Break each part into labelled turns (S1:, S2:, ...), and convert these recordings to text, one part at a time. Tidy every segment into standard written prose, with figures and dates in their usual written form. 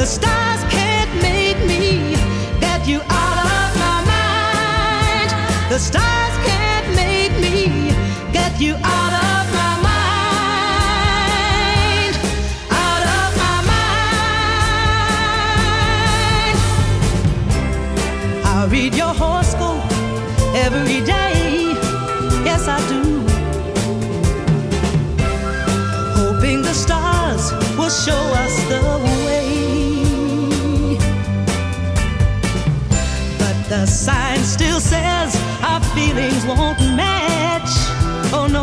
S1: stars can't make me get you out of my mind. The stars can't make me get you out of my mind. Out of my mind. I read your horoscope every day. Yes, I do. Hoping the stars will show us the way. But the sign still says our feelings won't match. Oh no.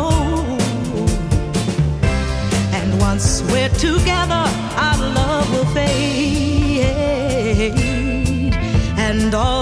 S1: And once we're together, our love will fade. And all